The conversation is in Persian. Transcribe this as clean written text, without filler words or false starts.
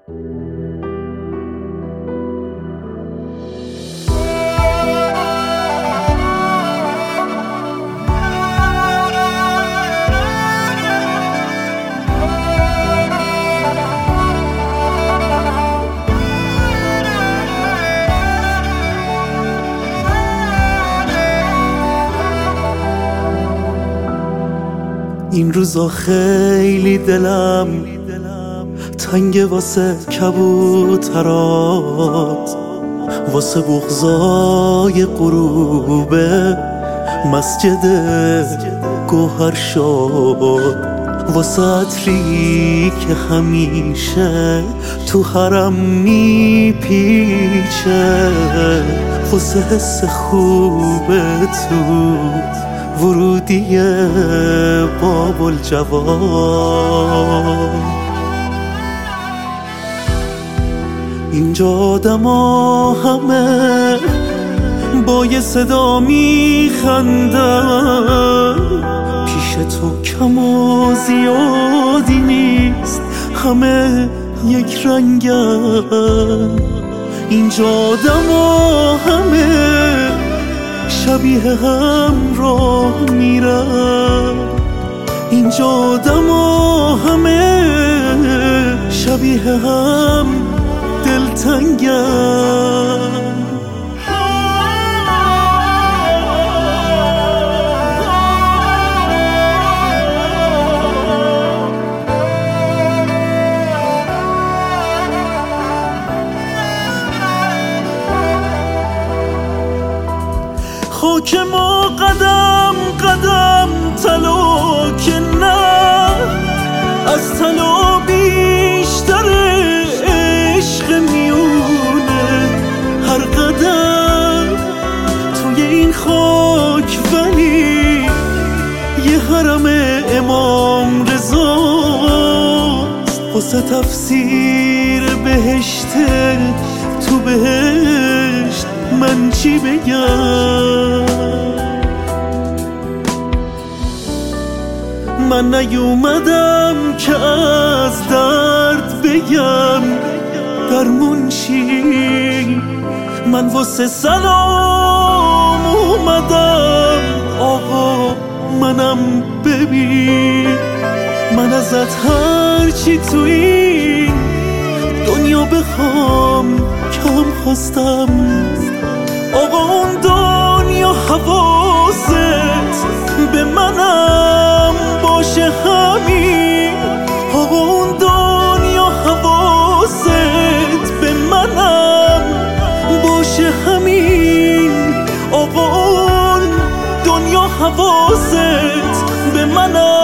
این روزا خیلی دلم تنگ واسه کبوترات، واسه بغضای غروب مسجد گوهر شد، واسه عطری که همیشه تو حرم میپیچه، واسه حس خوب تو ورودی باب الجواد. اینجا آدما همه با یه صدا میخندن، پیش تو کم و زیادی نیست، همه یک رنگن. اینجا آدما همه شبیه هم راه میرن، اینجا آدما همه شبیه هم دلتنگن. خاک ما قدم قدم طلا که نه، از طلا بیشتر عشق میونه. هر قدم توی این خاک ولی یه حرم امام رضاست، واسه تفسیر بهشت تو بهشت من چی بگم؟ من نیومدم که از درد بگم درمون چی، من واسه سلام اومدم آقا منم ببین. من ازت هرچی تو این دنیا بخوام کم خواستم، آقا اون دنیا حواست به منم باشه همین، آقا اون دنیا حواست به منم باشه همین، آقا اون دنیا حواست به منم